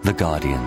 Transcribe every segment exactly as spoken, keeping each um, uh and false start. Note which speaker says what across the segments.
Speaker 1: The Guardian.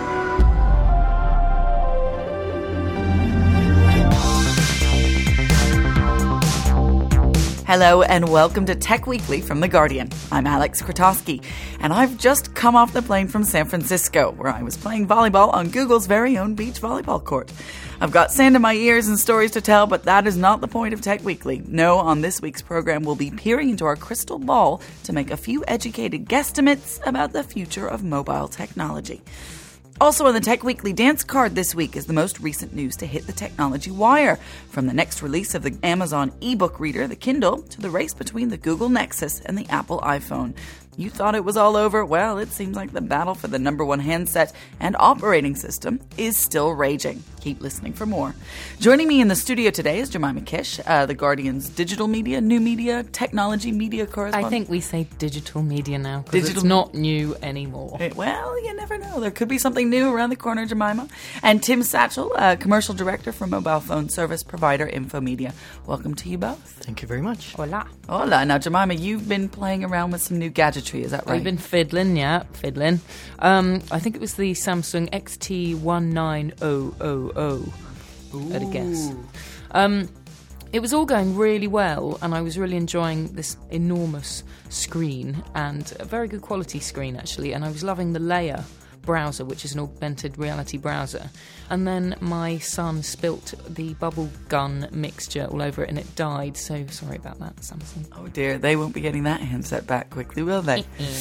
Speaker 2: Hello and welcome to Tech Weekly from The Guardian. I'm Alex Krotowski, and I've just come off the plane from San Francisco, where I was playing volleyball on Google's very own beach volleyball court. I've got sand in my ears and stories to tell, but that is not the point of Tech Weekly. No, on this week's program, we'll be peering into our crystal ball to make a few educated guesstimates about the future of mobile technology. Also on the Tech Weekly dance card this week is the most recent news to hit the technology wire, from the next release of the Amazon ebook reader, the Kindle, to the race between the Google Nexus and the Apple iPhone. You thought it was all over? Well, it seems like the battle for the number one handset and operating system is still raging. Keep listening for more. Joining me in the studio today is Jemima Kish, uh, The Guardian's digital media, new media, technology media correspondent.
Speaker 3: I think we say digital media now, because it's not new anymore.
Speaker 2: It, well, you never know. There could be something new around the corner, Jemima. And Tim Satchell, uh, commercial director for mobile phone service provider Infomedia. Welcome to you both.
Speaker 4: Thank you very much.
Speaker 3: Hola.
Speaker 2: Hola. Now, Jemima, you've been playing around with some new gadgetry, is that right?
Speaker 3: I've been fiddling, yeah, fiddling. Um, I think it was the Samsung X T one nine thousand. At a guess. Um, it was all going really well, and I was really enjoying this enormous screen, and a very good quality screen actually, and I was loving the Layer browser, which is an augmented reality browser. And then my son spilt the bubble gun mixture all over it and it died, so sorry about that, Samsung.
Speaker 2: Oh dear, they won't be getting that handset back quickly, will they?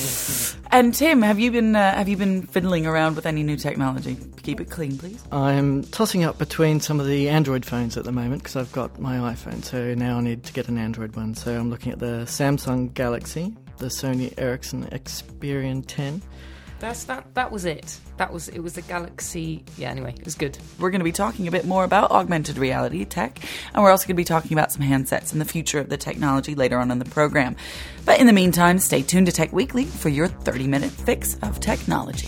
Speaker 2: And Tim, have you been uh, have you been fiddling around with any new technology? Keep it clean, please.
Speaker 4: I'm tossing up between some of the Android phones at the moment because I've got my iPhone, so now I need to get an Android one. So I'm looking at the Samsung Galaxy, the Sony Ericsson Xperia ten.
Speaker 3: That's that. That was it. That was it. Was the Galaxy. Yeah. Anyway, it was good.
Speaker 2: We're going to be talking a bit more about augmented reality tech, and we're also going to be talking about some handsets and the future of the technology later on in the program. But in the meantime, stay tuned to Tech Weekly for your thirty-minute fix of technology.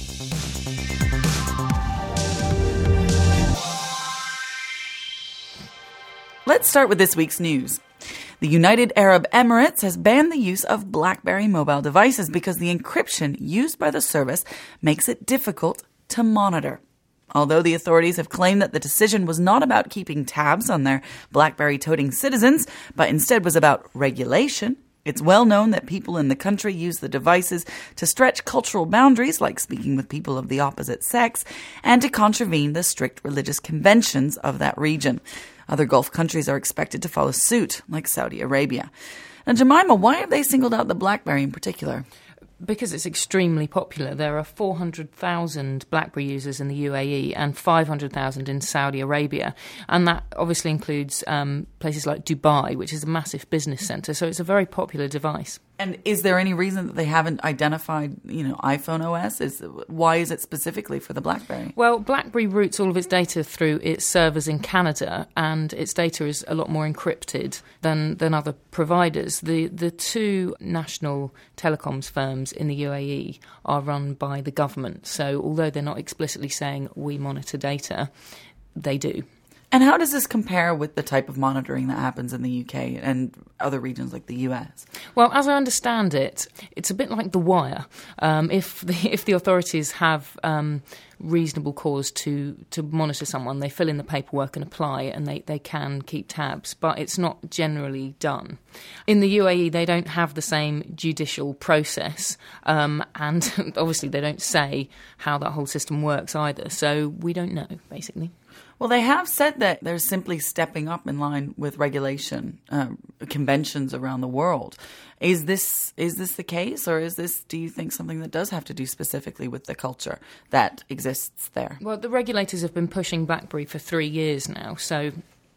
Speaker 2: Let's start with this week's news. The United Arab Emirates has banned the use of BlackBerry mobile devices because the encryption used by the service makes it difficult to monitor. Although the authorities have claimed that the decision was not about keeping tabs on their BlackBerry-toting citizens, but instead was about regulation, it's well known that people in the country use the devices to stretch cultural boundaries, like speaking with people of the opposite sex, and to contravene the strict religious conventions of that region. Other Gulf countries are expected to follow suit, like Saudi Arabia. Now, Jemima, why have they singled out the BlackBerry in particular?
Speaker 3: Because it's extremely popular. There are four hundred thousand BlackBerry users in the U A E and five hundred thousand in Saudi Arabia. And that obviously includes um, places like Dubai, which is a massive business centre. So it's a very popular device.
Speaker 2: And is there any reason that they haven't identified, you know, iPhone O S? Is, why is it specifically for the BlackBerry?
Speaker 3: Well, BlackBerry routes all of its data through its servers in Canada, and its data is a lot more encrypted than, than other providers. The the two national telecoms firms in the U A E are run by the government. So although they're not explicitly saying we monitor data, they do.
Speaker 2: And how does this compare with the type of monitoring that happens in the U K and other regions like the U S?
Speaker 3: Well, as I understand it, it's a bit like The Wire. Um, if the if the authorities have um, reasonable cause to, to monitor someone, they fill in the paperwork and apply, and they, they can keep tabs, but it's not generally done. In the U A E, they don't have the same judicial process, um, and obviously they don't say how that whole system works either, so we don't know, basically.
Speaker 2: Well, they have said that they're simply stepping up in line with regulation uh, conventions around the world. Is this is this the case, or is this, do you think, something that does have to do specifically with the culture that exists there?
Speaker 3: Well, the regulators have been pushing BlackBerry for three years now, so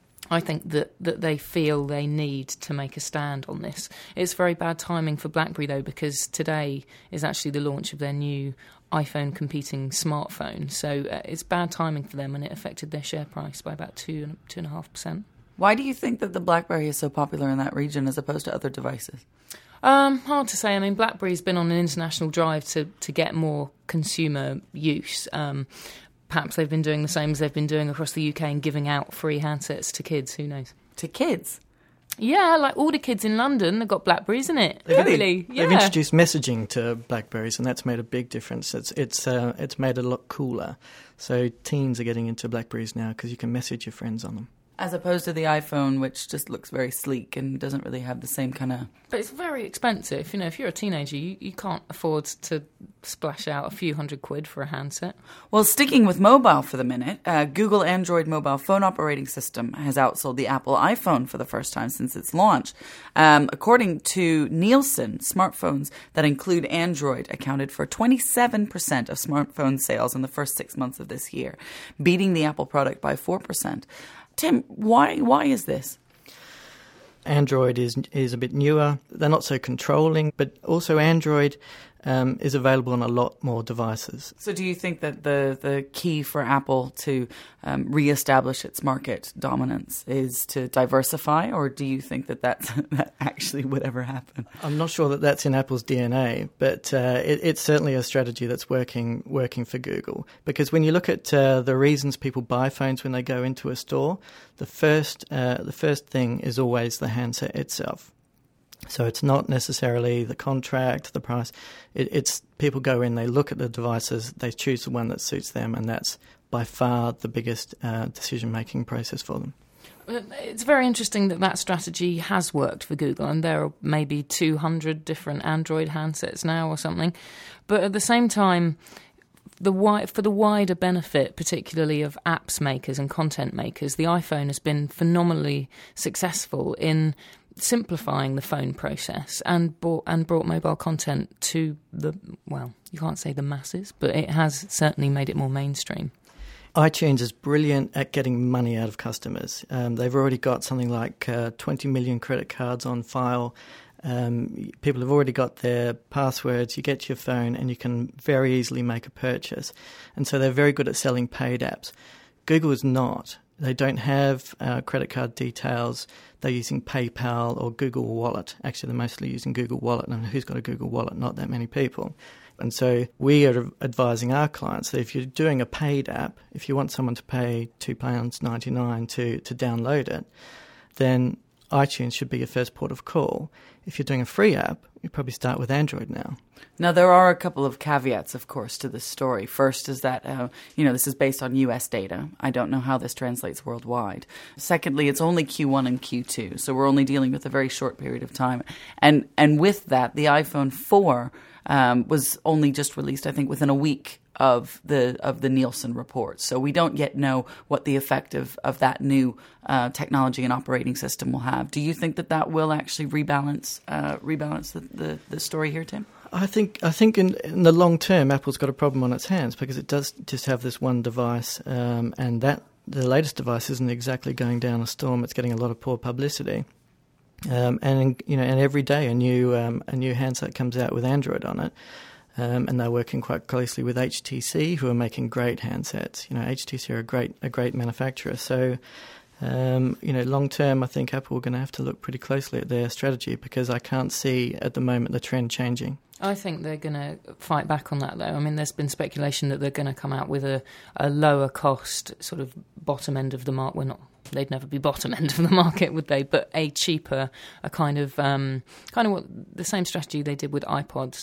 Speaker 3: I think that, that they feel they need to make a stand on this. It's very bad timing for BlackBerry, though, because today is actually the launch of their new iPhone competing smartphone. So uh, it's bad timing for them, and it affected their share price by about two, two and a half percent.
Speaker 2: Why do you think that the BlackBerry is so popular in that region as opposed to other devices?
Speaker 3: Um, hard to say. I mean, BlackBerry's been on an international drive to, to get more consumer use. Um, perhaps they've been doing the same as they've been doing across the U K and giving out free handsets to kids. Who knows?
Speaker 2: To kids?
Speaker 3: Yeah, like all the kids in London, they've got BlackBerries, isn't it?
Speaker 4: They've,
Speaker 3: Really? Yeah.
Speaker 4: They've introduced messaging to BlackBerries, and that's made a big difference. It's it's uh, it's made it a lot cooler. So teens are getting into BlackBerries now because you can message your friends on them.
Speaker 2: As opposed to the iPhone, which just looks very sleek and doesn't really have the same kind of...
Speaker 3: But it's very expensive. You know, if you're a teenager, you, you can't afford to splash out a few hundred quid for a handset.
Speaker 2: Well, sticking with mobile for the minute, uh, Google Android mobile phone operating system has outsold the Apple iPhone for the first time since its launch. Um, according to Nielsen, smartphones that include Android accounted for twenty-seven percent of smartphone sales in the first six months of this year, beating the Apple product by four percent. Tim, why why is this?
Speaker 4: Android is is a bit newer. They're not so controlling, but also Android um, is available on a lot more devices.
Speaker 2: So do you think that the, the key for Apple to um, reestablish its market dominance is to diversify, or do you think that that's, that actually would ever happen?
Speaker 4: I'm not sure that that's in Apple's D N A, but uh, it, it's certainly a strategy that's working working for Google. Because when you look at uh, the reasons people buy phones when they go into a store, the first uh, the first thing is always the handset itself. So it's not necessarily the contract, the price. It, it's people go in, they look at the devices, they choose the one that suits them, and that's by far the biggest uh, decision-making process for them.
Speaker 3: It's very interesting that that strategy has worked for Google, and there are maybe two hundred different Android handsets now or something. But at the same time, the wi- for the wider benefit, particularly of apps makers and content makers, the iPhone has been phenomenally successful in simplifying the phone process and brought, and brought mobile content to the, well, you can't say the masses, but it has certainly made it more mainstream.
Speaker 4: iTunes is brilliant at getting money out of customers. Um, they've already got something like uh, twenty million credit cards on file. Um, people have already got their passwords. You get your phone and you can very easily make a purchase. And so they're very good at selling paid apps. Google is not. They don't have uh, credit card details. They're using PayPal or Google Wallet. Actually, they're mostly using Google Wallet. And who's got a Google Wallet? Not that many people. And so we are advising our clients that if you're doing a paid app, if you want someone to pay two pounds ninety-nine to, to download it, then iTunes should be your first port of call. If you're doing a free app, you probably start with Android now.
Speaker 2: Now, there are a couple of caveats, of course, to this story. First is that, uh, you know, this is based on U S data. I don't know how this translates worldwide. Secondly, it's only Q one and Q two, so we're only dealing with a very short period of time. And and with that, the iPhone four um, was only just released, I think, within a week of the of the Nielsen report. So we don't yet know what the effect of, of that new uh, technology and operating system will have. Do you think that that will actually rebalance uh, rebalance the, the, the story here, Tim?
Speaker 4: I think I think in, in the long term, Apple's got a problem on its hands because it does just have this one device, um, and that the latest device isn't exactly going down a storm. It's getting a lot of poor publicity, um, and you know, and every day a new um, a new handset comes out with Android on it. Um, and they're working quite closely with H T C, who are making great handsets. You know, H T C are a great a great manufacturer. So, um, you know, long term, I think Apple are going to have to look pretty closely at their strategy because I can't see at the moment the trend changing.
Speaker 3: I think they're going to fight back on that, though. I mean, there's been speculation that they're going to come out with a, a lower cost, sort of bottom end of the market. Well, not they'd never be bottom end of the market, would they? But a cheaper, a kind of um, kind of what the same strategy they did with iPods.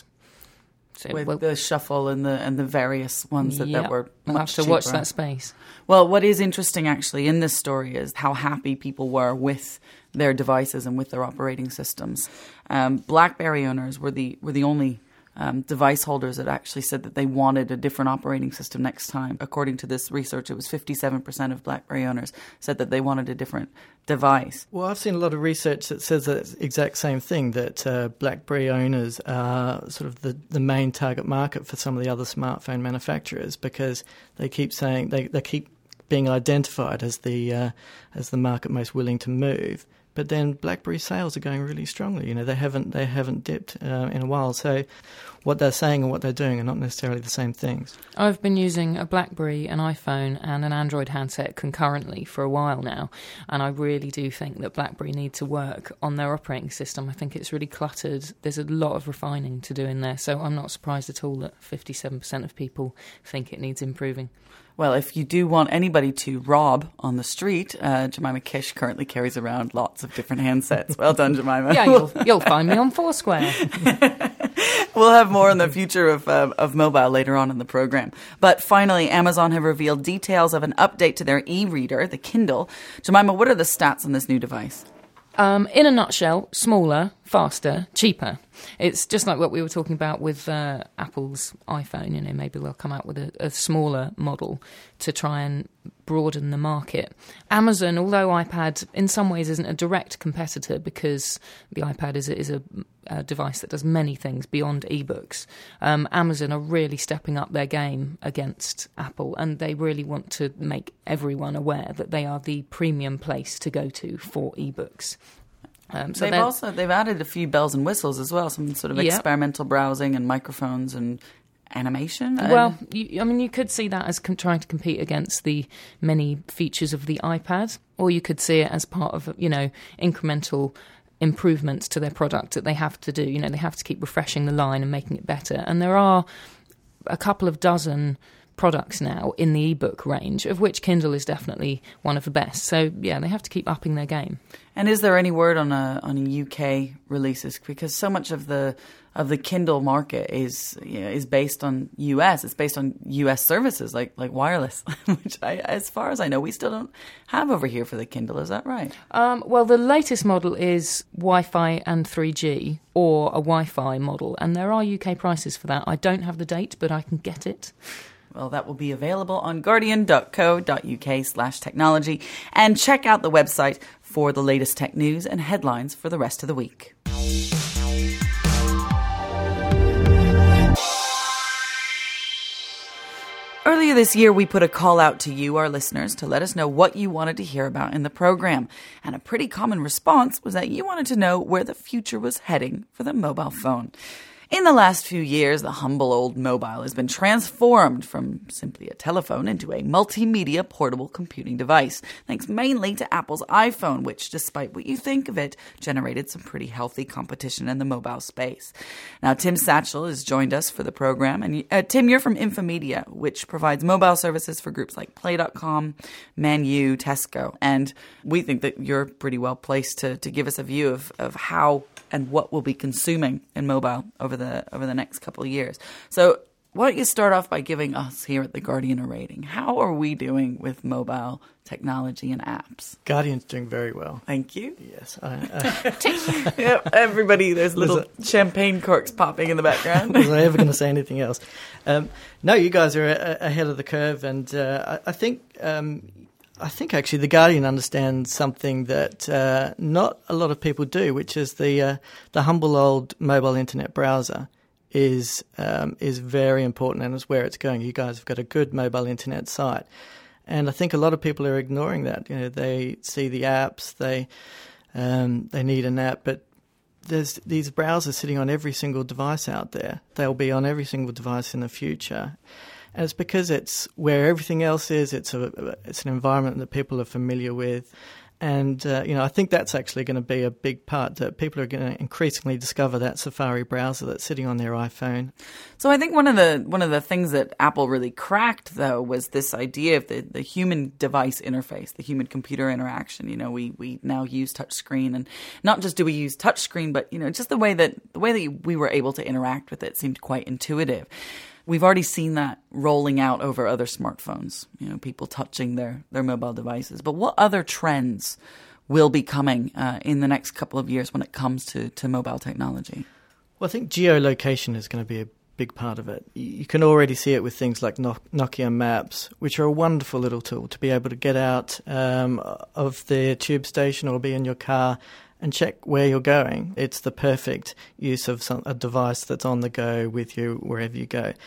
Speaker 3: So,
Speaker 2: with
Speaker 3: well,
Speaker 2: the shuffle and the and the various ones that,
Speaker 3: yeah,
Speaker 2: that were
Speaker 3: we'll
Speaker 2: much
Speaker 3: have to
Speaker 2: cheaper.
Speaker 3: watch that space.
Speaker 2: Well, what is interesting actually in this story is how happy people were with their devices and with their operating systems. Um, BlackBerry owners were the were the only um, device holders that actually said that they wanted a different operating system next time. According to this research, it was fifty-seven percent of BlackBerry owners said that they wanted a different device.
Speaker 4: Well, I've seen a lot of research that says the exact same thing, that uh, BlackBerry owners are sort of the, the main target market for some of the other smartphone manufacturers because they keep saying they, they keep being identified as the uh, as the market most willing to move. But then BlackBerry sales are going really strongly. You know, they haven't they haven't dipped uh, in a while. So what they're saying and what they're doing are not necessarily the same things.
Speaker 3: I've been using a BlackBerry, an iPhone and an Android handset concurrently for a while now, and I really do think that BlackBerry need to work on their operating system. I think it's really cluttered. There's a lot of refining to do in there, so I'm not surprised at all that fifty-seven percent of people think it needs improving.
Speaker 2: Well, if you do want anybody to rob on the street, uh, Jemima Kish currently carries around lots of different handsets. Well done, Jemima.
Speaker 3: Yeah, you'll, you'll find me on Foursquare.
Speaker 2: We'll have more on the future of uh, of mobile later on in the program. But finally, Amazon have revealed details of an update to their e-reader, the Kindle. Jemima, what are the stats on this new device?
Speaker 3: Um, in a nutshell, smaller, faster, cheaper. It's just like what we were talking about with uh, Apple's iPhone. You know, maybe they'll come out with a, a smaller model to try and broaden the market. Amazon, although iPad in some ways isn't a direct competitor because the iPad is a, is a, a device that does many things beyond ebooks, um, Amazon are really stepping up their game against Apple, and they really want to make everyone aware that they are the premium place to go to for ebooks. Um, so
Speaker 2: they've also they've added a few bells and whistles as well, some sort of
Speaker 3: yeah.
Speaker 2: experimental browsing and microphones and animation.
Speaker 3: Well, you, I mean, you could see that as com- trying to compete against the many features of the iPad, or you could see it as part of, you know, incremental improvements to their product that they have to do. You know, they have to keep refreshing the line and making it better. And there are a couple of dozen products now in the ebook range, of which Kindle is definitely one of the best. So yeah, they have to keep upping their game.
Speaker 2: And is there any word on a on a U K releases? Because so much of the of the Kindle market is you know, is based on U S. It's based on U S services like like wireless, which I, as far as I know, we still don't have over here for the Kindle. Is that right?
Speaker 3: Um, well, the latest model is Wi-Fi and three G, or a Wi-Fi model, and there are U K prices for that. I don't have the date, but I can get it.
Speaker 2: Well, that will be available on guardian.co.uk slash technology. And check out the website for the latest tech news and headlines for the rest of the week. Earlier this year, we put a call out to you, our listeners, to let us know what you wanted to hear about in the program. And a pretty common response was that you wanted to know where the future was heading for the mobile phone. In the last few years, the humble old mobile has been transformed from simply a telephone into a multimedia portable computing device, thanks mainly to Apple's iPhone, which, despite what you think of it, generated some pretty healthy competition in the mobile space. Now, Tim Satchell has joined us for the program. And uh, Tim, you're from Infomedia, which provides mobile services for groups like Play dot com, Man U, Tesco. And we think that you're pretty well placed to, to give us a view of, of how and what we'll be consuming in mobile over the over the next couple of years. So why don't you start off by giving us here at The Guardian a rating? How are we doing with mobile technology and apps?
Speaker 4: Guardian's doing very well.
Speaker 2: Thank you.
Speaker 4: Yes. I, uh,
Speaker 2: yep, everybody, there's little it, champagne corks popping in the background.
Speaker 4: Was I ever going to say anything else? Um, no, you guys are a, ahead of the curve, and uh, I, I think... Um, I think actually The Guardian understands something that uh, not a lot of people do, which is the uh, the humble old mobile internet browser is um, is very important and is where it's going. You guys have got a good mobile internet site, and I think a lot of people are ignoring that. You know, they see the apps, they um, they need an app, but there's these browsers sitting on every single device out there. They'll be on every single device in the future. And it's because it's where everything else is. It's a it's an environment that people are familiar with, and uh, you know I think that's actually going to be a big part, that people are going to increasingly discover that Safari browser that's sitting on their iPhone.
Speaker 2: So I think one of the one of the things that Apple really cracked, though, was this idea of the, the human device interface, the human computer interaction. You know, we we now use touchscreen, and not just do we use touchscreen, but you know just the way that the way that we were able to interact with it seemed quite intuitive. We've already seen that rolling out over other smartphones, you know, people touching their, their mobile devices. But what other trends will be coming uh, in the next couple of years when it comes to, to mobile technology?
Speaker 4: Well, I think geolocation is going to be a big part of it. You can already see it with things like Nokia Maps, which are a wonderful little tool to be able to get out um, of the tube station or be in your car and check where you're going. It's the perfect use of some, a device that's on the go with you wherever you go.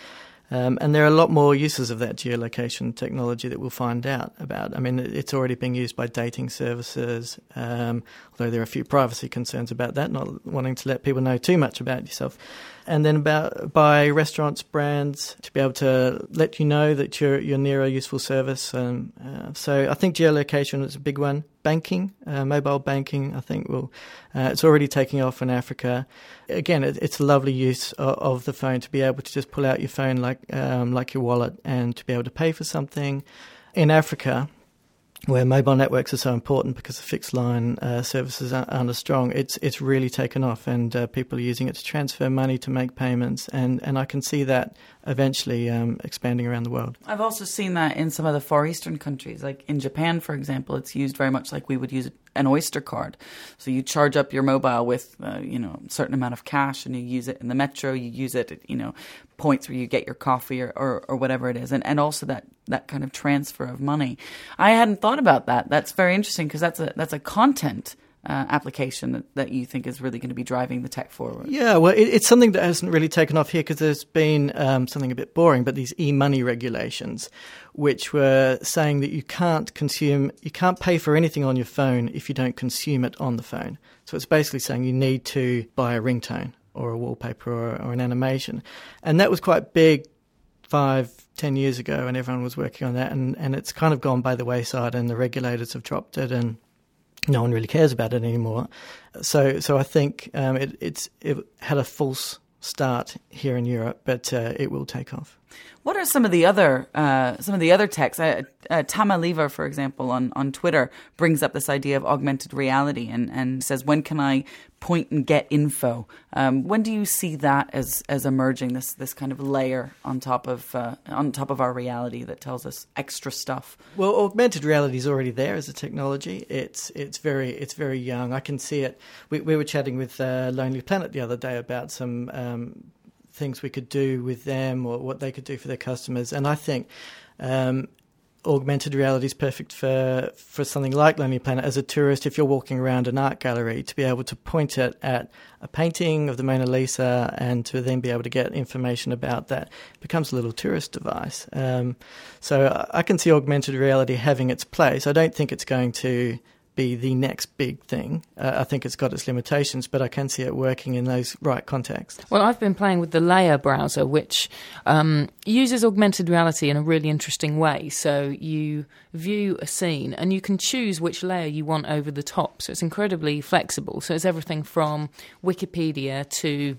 Speaker 4: Um, and there are a lot more uses of that geolocation technology that we'll find out about. I mean, it's already being used by dating services, um, although there are a few privacy concerns about that, not wanting to let people know too much about yourself. And then about by restaurants, brands, to be able to let you know that you're you're near a useful service. Um, uh, so I think geolocation is a big one. Banking, uh, mobile banking, I think will. Uh, it's already taking off in Africa. Again, it, it's a lovely use of, of the phone to be able to just pull out your phone like um, like your wallet and to be able to pay for something. In Africa, where mobile networks are so important because the fixed line uh, services aren't, aren't as strong, it's it's really taken off, and uh, people are using it to transfer money, to make payments, and, and I can see that eventually um, expanding around the world.
Speaker 2: I've also seen that in some of the Far Eastern countries, like in Japan, for example. It's used very much like we would use an Oyster card. So you charge up your mobile with, uh, you know, a certain amount of cash, and you use it in the metro. You use it at, you know, points where you get your coffee or, or, or whatever it is, and and also that, that kind of transfer of money. I hadn't thought about that. That's very interesting because that's a that's a content uh, application that, that you think is really going to be driving the tech forward.
Speaker 4: Yeah, well, it, it's something that hasn't really taken off here because there's been um, something a bit boring, but these e-money regulations, which were saying that you can't consume, you can't pay for anything on your phone if you don't consume it on the phone. So it's basically saying you need to buy a ringtone or a wallpaper or, or an animation. And that was quite big five, ten years ago, and everyone was working on that, and, and it's kind of gone by the wayside, and the regulators have dropped it, and no one really cares about it anymore. So so I think um, it, it's it had a false start here in Europe, but uh, it will take off.
Speaker 2: What are some of the other uh, some of the other techs? Uh, uh, Tamaliva, for example, on, on Twitter brings up this idea of augmented reality and, and says, when can I point and get info? Um, when do you see that as, as emerging? This this kind of layer on top of uh, on top of our reality that tells us extra stuff.
Speaker 4: Well, augmented reality is already there as a technology. It's it's very it's very young. I can see it. We, we were chatting with uh, Lonely Planet the other day about some Um, things we could do with them or what they could do for their customers. And I think um, augmented reality is perfect for, for something like Lonely Planet. As a tourist, if you're walking around an art gallery, to be able to point it at a painting of the Mona Lisa and to then be able to get information about that, it becomes a little tourist device. Um, so I can see augmented reality having its place. I don't think it's going to be the next big thing. Uh, I think it's got its limitations, but I can see it working in those right contexts.
Speaker 3: Well, I've been playing with the Layer browser, which um, uses augmented reality in a really interesting way. So you view a scene and you can choose which layer you want over the top. So it's incredibly flexible. So it's everything from Wikipedia to,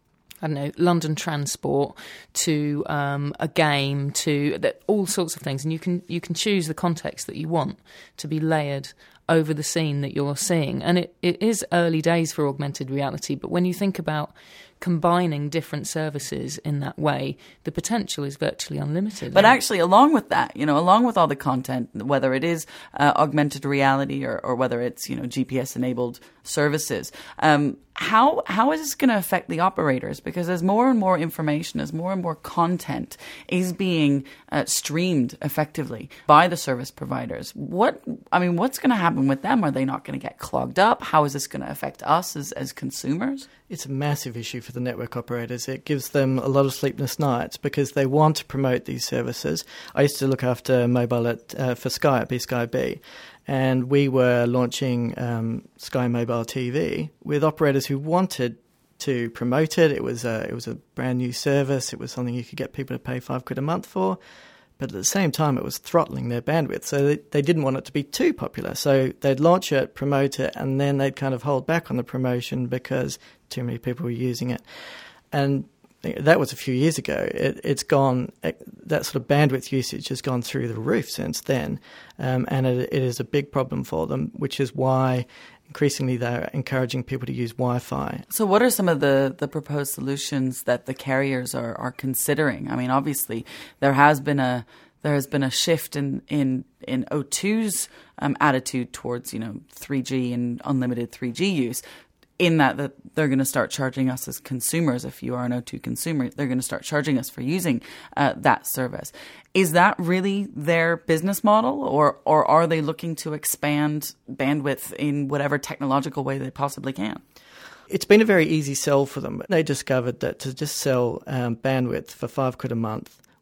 Speaker 3: I don't know, London Transport to um, a game to the, all sorts of things. And you can you can choose the context that you want to be layered over the scene that you're seeing. And it, it is early days for augmented reality, but when you think about combining different services in that way, the potential is virtually unlimited.
Speaker 2: But actually, along with that, you know, along with all the content, whether it is uh, augmented reality or, or whether it's, you know, G P S-enabled services, um, how how is this going to affect the operators? Because as more and more information, as more and more content is being uh, streamed effectively by the service providers, what I mean, what's going to happen with them? Are they not going to get clogged up? How is this going to affect us as, as consumers?
Speaker 4: It's a massive issue for the network operators. It gives them a lot of sleepless nights because they want to promote these services. I used to look after mobile at, uh, for Sky at B Sky B, and we were launching um, Sky Mobile T V with operators who wanted to promote it. It was a, it was a brand new service. It was something you could get people to pay five quid a month for. But at the same time, it was throttling their bandwidth. So they, they didn't want it to be too popular. So they'd launch it, promote it, and then they'd kind of hold back on the promotion because too many people were using it. And that was a few years ago. It, it's gone, that sort of bandwidth usage has gone through the roof since then. Um, and it, it is a big problem for them, which is why increasingly they're encouraging people to use Wi-Fi.
Speaker 2: So what are some of the, the proposed solutions that the carriers are, are considering? I mean, obviously, there has been a there has been a shift in in, in O two's um, attitude towards, you know, three G and unlimited three G use, in that, that they're going to start charging us as consumers. If you are an O two consumer, they're going to start charging us for using uh, that service. Is that really their business model, or or are they looking to expand bandwidth in whatever technological way they possibly can?
Speaker 4: It's been a very easy sell for them. They discovered that to just sell um, bandwidth for five quid a month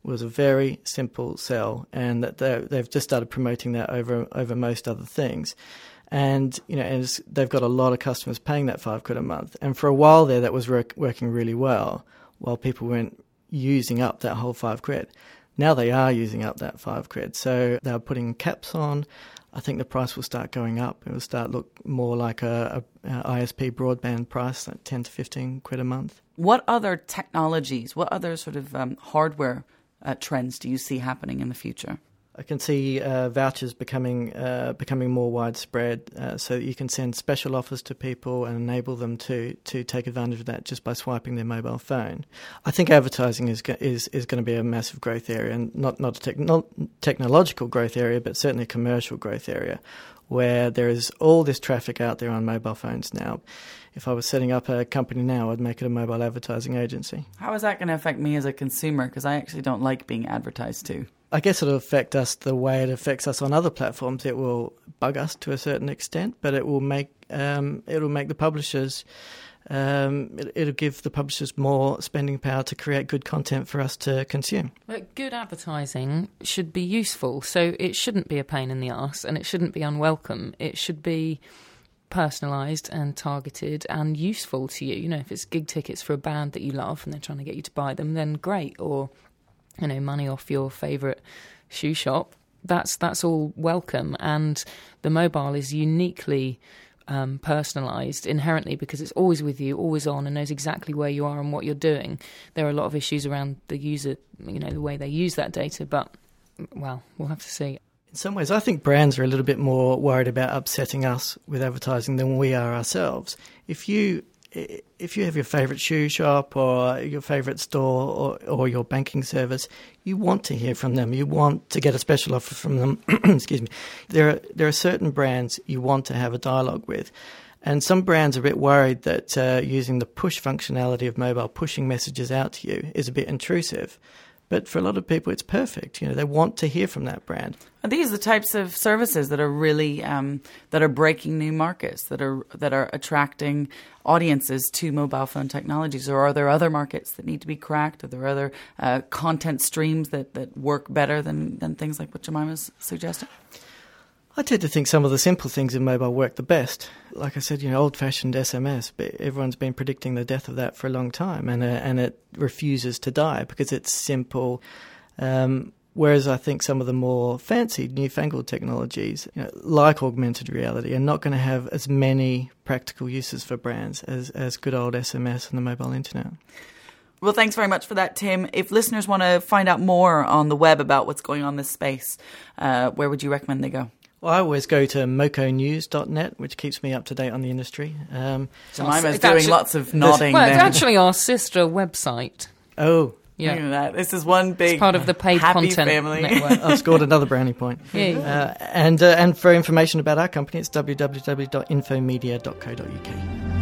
Speaker 4: was a very simple sell, and that they've just started promoting that over over most other things. And, you know, and they've got a lot of customers paying that five quid a month. And for a while there, that was work, working really well, while people weren't using up that whole five quid. Now they are using up that five quid. So they're putting caps on. I think the price will start going up. It will start look more like a, a, a I S P broadband price, like ten to fifteen quid a month.
Speaker 2: What other technologies, what other sort of um, hardware uh, trends do you see happening in the future?
Speaker 4: I can see uh, vouchers becoming uh, becoming more widespread, uh, so that you can send special offers to people and enable them to to take advantage of that just by swiping their mobile phone. I think advertising is go- is is going to be a massive growth area, and not not a techno- technological growth area, but certainly a commercial growth area, where there is all this traffic out there on mobile phones now. If I was setting up a company now, I'd make it a mobile advertising agency.
Speaker 2: How is that going to affect me as a consumer? Because I actually don't like being advertised to.
Speaker 4: I guess it'll affect us the way it affects us on other platforms. It will bug us to a certain extent, but it will make um, it'll make the publishers. Um, it, it'll give the publishers more spending power to create good content for us to consume.
Speaker 3: But good advertising should be useful, so it shouldn't be a pain in the arse, and it shouldn't be unwelcome. It should be personalised and targeted and useful to you. You know, if it's gig tickets for a band that you love and they're trying to get you to buy them, then great. Or, you know, money off your favourite shoe shop, that's that's all welcome. And the mobile is uniquely um, personalised inherently because it's always with you, always on, and knows exactly where you are and what you're doing. There are a lot of issues around the user, you know, the way they use that data, but, well, we'll have to see.
Speaker 4: In some ways, I think brands are a little bit more worried about upsetting us with advertising than we are ourselves. If you if you have your favourite shoe shop or your favourite store or, or your banking service, you want to hear from them. You want to get a special offer from them. Excuse me. There are, there are certain brands you want to have a dialogue with. And some brands are a bit worried that uh, using the push functionality of mobile, pushing messages out to you, is a bit intrusive. But for a lot of people, it's perfect. You know, they want to hear from that brand.
Speaker 2: Are these the types of services that are really um, that are breaking new markets, that are that are attracting audiences to mobile phone technologies, or are there other markets that need to be cracked? Are there other uh, content streams that, that work better than, than things like what Jemima's suggesting?
Speaker 4: I tend to think some of the simple things in mobile work the best. Like I said, you know, old-fashioned S M S, but everyone's been predicting the death of that for a long time, and uh, and it refuses to die because it's simple. Um, whereas I think some of the more fancy, newfangled technologies, you know, like augmented reality, are not going to have as many practical uses for brands as, as good old S M S and the mobile internet.
Speaker 2: Well, thanks very much for that, Tim. If listeners want to find out more on the web about what's going on in this space, uh, where would you recommend they go?
Speaker 4: Well, I always go to moco news dot net, which keeps me up to date on the industry. Um,
Speaker 2: Jemima's doing actually, lots of nodding
Speaker 3: Well,
Speaker 2: there.
Speaker 3: it's actually our sister website.
Speaker 4: Oh.
Speaker 2: Yeah. Look at that. This is one big,
Speaker 3: it's part of the paid
Speaker 2: happy
Speaker 3: content
Speaker 2: family.
Speaker 3: network.
Speaker 4: I've scored another brownie point.
Speaker 3: Yeah.
Speaker 4: Uh, and, uh, and for information about our company, it's w w w dot infomedia dot co dot u k.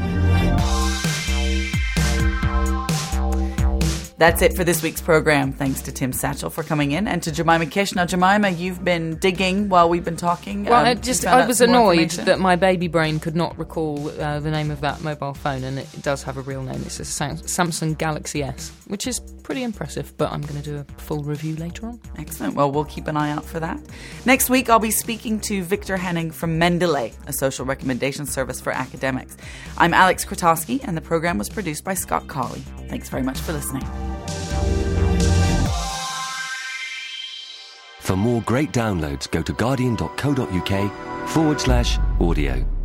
Speaker 2: That's it for this week's programme. Thanks to Tim Satchell for coming in, and to Jemima Kish. Now, Jemima, you've been digging while we've been talking.
Speaker 3: Well,
Speaker 2: um,
Speaker 3: I just
Speaker 2: I
Speaker 3: I was annoyed that my baby brain could not recall uh, the name of that mobile phone, and it does have a real name. It's a Sam- Samsung Galaxy S, which is pretty impressive, but I'm going to do a full review later on.
Speaker 2: Excellent. Well, we'll keep an eye out for that. Next week, I'll be speaking to Victor Henning from Mendeley, a social recommendation service for academics. I'm Alex Krotowski, and the programme was produced by Scott Colley. Thanks very much for listening.
Speaker 1: For more great downloads, go to guardian dot co dot uk forward slash audio.